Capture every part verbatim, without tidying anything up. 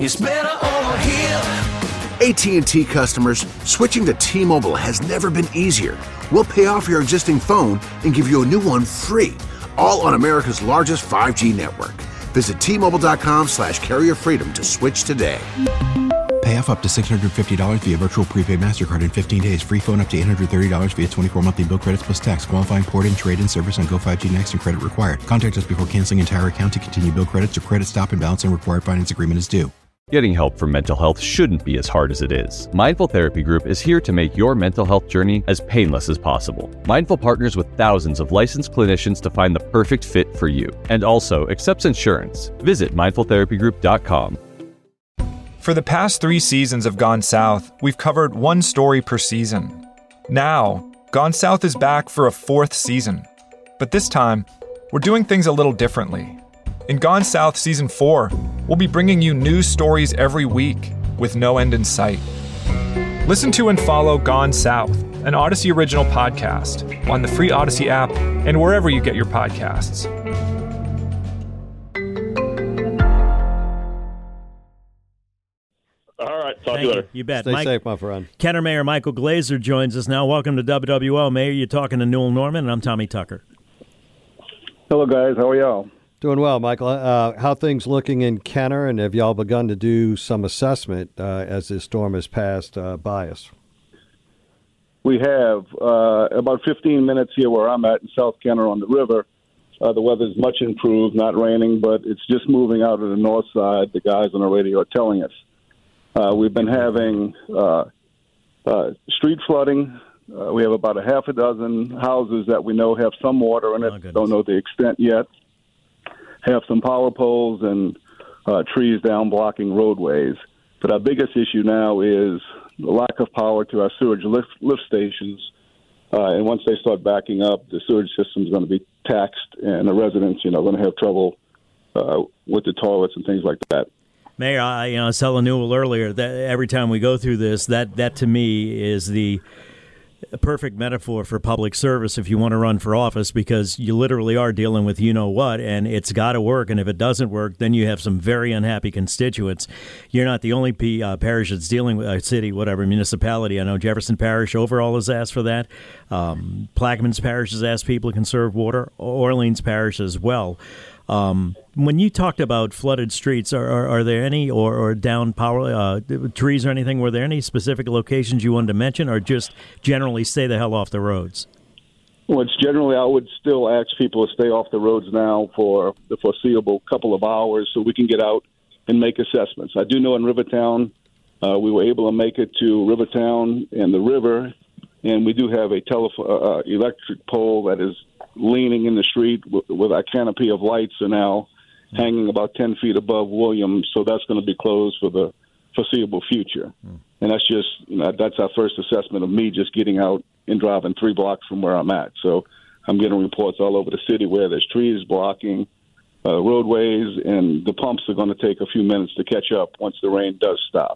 It's better over here. A T and T customers, switching to T-Mobile has never been easier. We'll pay off your existing phone and give you a new one free, all on America's largest five G network. Visit T-Mobile.com slash carrier freedom to switch today. Pay off up to six hundred fifty dollars via virtual prepaid MasterCard in fifteen days. Free phone up to eight hundred thirty dollars via twenty-four monthly bill credits plus tax. Qualifying port and trade-in service on Go five G Next and credit required. Contact us before canceling entire account to continue bill credits or credit stop and balance and required finance agreement is due. Getting help for mental health shouldn't be as hard as it is. Mindful Therapy Group is here to make your mental health journey as painless as possible. Mindful partners with thousands of licensed clinicians to find the perfect fit for you, and also accepts insurance. Visit mindful therapy group dot com. For the past three seasons of Gone South, we've covered one story per season. Now, Gone South is back for a fourth season. But this time, we're doing things a little differently. In Gone South Season four, we'll be bringing you news stories every week with no end in sight. Listen to and follow Gone South, an Odyssey original podcast, on the free Odyssey app and wherever you get your podcasts. All right, talk Thank to you later. You, you bet. Stay Mike, safe, my friend. Kenner Mayor Michael Glazer joins us now. Welcome to W W L. Mayor, you're talking to Newell Norman, and I'm Tommy Tucker. Hello, guys. How are y'all? Doing well, Michael. Uh, how things looking in Kenner, and have y'all begun to do some assessment uh, as this storm has passed uh, by us? We have uh, about fifteen minutes here where I'm at in South Kenner on the river. Uh, the weather's much improved, not raining, but it's just moving out of the north side. The guys on the radio are telling us. Uh, we've been having uh, uh, street flooding. Uh, we have about a half a dozen houses that we know have some water in it. Oh, Don't know the extent yet. Have some power poles and uh, trees down blocking roadways. But our biggest issue now is the lack of power to our sewage lift, lift stations. Uh, and once they start backing up, the sewage system is going to be taxed, and the residents, you know, are going to have trouble uh, with the toilets and things like that. Mayor, I, you know, I was telling Newell earlier that every time we go through this, that, that to me is the perfect metaphor for public service if you want to run for office, because you literally are dealing with you know what, and it's got to work. And if it doesn't work, then you have some very unhappy constituents. You're not the only P, uh, parish that's dealing with a uh, city, whatever, municipality. I know Jefferson Parish overall has asked for that. Um, Plaquemines Parish has asked people to conserve water. Orleans Parish as well. Um, when you talked about flooded streets, are, are, are there any, or, or down power uh, trees or anything, were there any specific locations you wanted to mention, or just generally stay the hell off the roads? Well, it's generally, I would still ask people to stay off the roads now for the foreseeable couple of hours so we can get out and make assessments. I do know in Rivertown, uh, we were able to make it to Rivertown and the river, and we do have a telephone, uh, electric pole that is leaning in the street with, with our canopy of lights are now mm. hanging about ten feet above Williams, so that's going to be closed for the foreseeable future. Mm. And that's just, you know, that's our first assessment of me just getting out and driving three blocks from where I'm at. So I'm getting reports all over the city where there's trees blocking uh, roadways, and the pumps are going to take a few minutes to catch up once the rain does stop.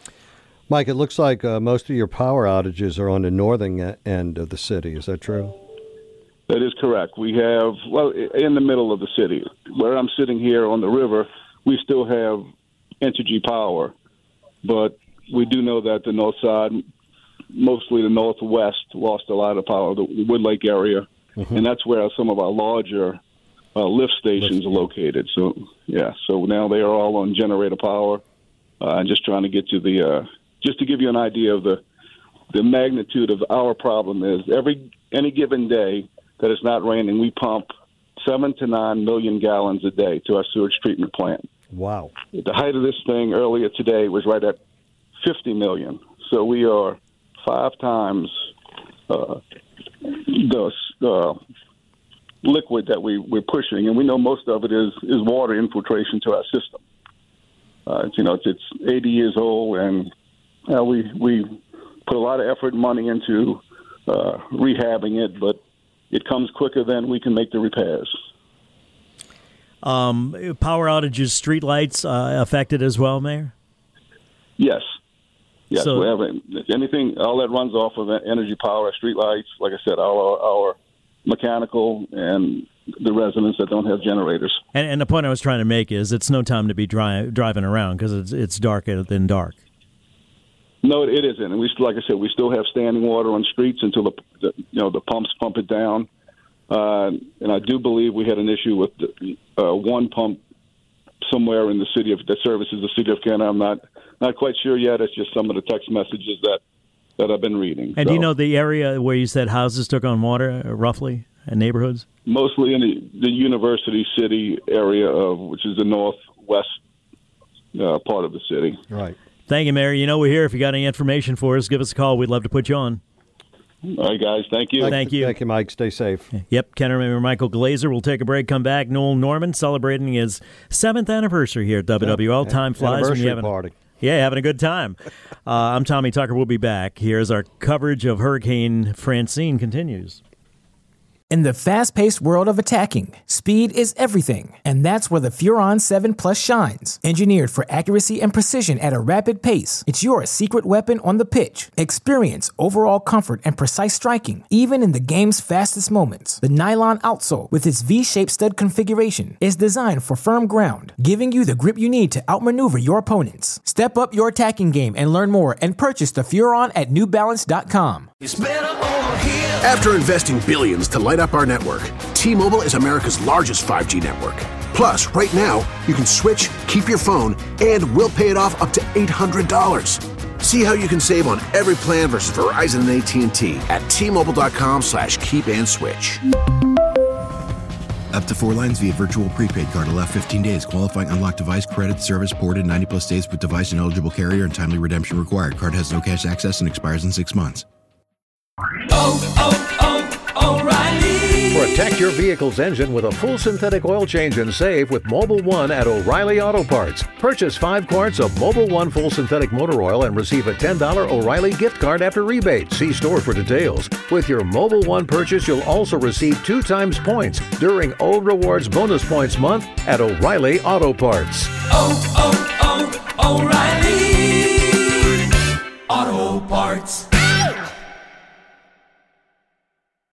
Mike, it looks like uh, most of your power outages are on the northern end of the city. Is that true? That is correct. We have, well, in the middle of the city. Where I'm sitting here on the river, we still have Entergy power, but we do know that the north side, mostly the northwest, lost a lot of power, the Wood Lake area, mm-hmm. and that's where some of our larger uh, lift stations are located. So, yeah, so now they are all on generator power. Uh, I'm just trying to get to the, uh, just to give you an idea of the the magnitude of our problem is every any given day that it's not raining, we pump seven to nine million gallons a day to our sewage treatment plant. Wow. The height of this thing earlier today was right at fifty million. So we are five times uh, the uh, liquid that we, we're pushing, and we know most of it is, is water infiltration to our system. Uh, it's, you know, it's, it's eighty years old, and uh, we we put a lot of effort and money into uh, rehabbing it, but it comes quicker than we can make the repairs. Um, power outages, street lights uh, affected as well, Mayor? Yes. Yes, so, we have anything, all that runs off of energy power, street lights, like I said, all our, our mechanical and the residents that don't have generators. And, and the point I was trying to make is it's no time to be dri- driving around because it's it's darker than dark. No, it isn't. And we still, like I said, we still have standing water on streets until the, the you know the pumps pump it down. Uh, and I do believe we had an issue with the, uh, one pump somewhere in the city of that services the city of Kenner. I'm not not quite sure yet. It's just some of the text messages that, that I've been reading. And so, do you know the area where you said houses took on water, uh, roughly, and neighborhoods? Mostly in the, the University City area, of which is the northwest uh, part of the city. Right. Thank you, Mary. You know we're here. If you got any information for us, give us a call. We'd love to put you on. All right, guys. Thank you. Thank you. Thank you, Mike. Stay safe. Yep. Kenner Mayor Michael Glazer. We'll take a break, come back. Noel Norman celebrating his seventh anniversary here at W W L. Time flies when you're having party. Yeah, having a good time. Uh, I'm Tommy Tucker. We'll be back. Here's our coverage of Hurricane Francine continues. In the fast-paced world of attacking, speed is everything, and that's where the Furon seven Plus shines. Engineered for accuracy and precision at a rapid pace, it's your secret weapon on the pitch. Experience overall comfort and precise striking, even in the game's fastest moments. The nylon outsole, with its V-shaped stud configuration, is designed for firm ground, giving you the grip you need to outmaneuver your opponents. Step up your attacking game and learn more and purchase the Furon at New Balance dot com. It's better over here. After investing billions to light up our network, T-Mobile is America's largest five G network. Plus, right now, you can switch, keep your phone, and we'll pay it off up to eight hundred dollars. See how you can save on every plan versus Verizon and A T and T at T-Mobile.com slash keep and switch. Up to four lines via virtual prepaid card. Allow fifteen days. Qualifying unlocked device credit service ported ninety plus days with device and eligible carrier and timely redemption required. Card has no cash access and expires in six months. Oh, oh, oh, O'Reilly. Protect your vehicle's engine with a full synthetic oil change and save with Mobil one at O'Reilly Auto Parts. Purchase five quarts of Mobil one full synthetic motor oil and receive a ten dollars O'Reilly gift card after rebate. See store for details. With your Mobil one purchase, you'll also receive two times points during O Rewards Bonus Points Month at O'Reilly Auto Parts. Oh, oh, oh, O'Reilly.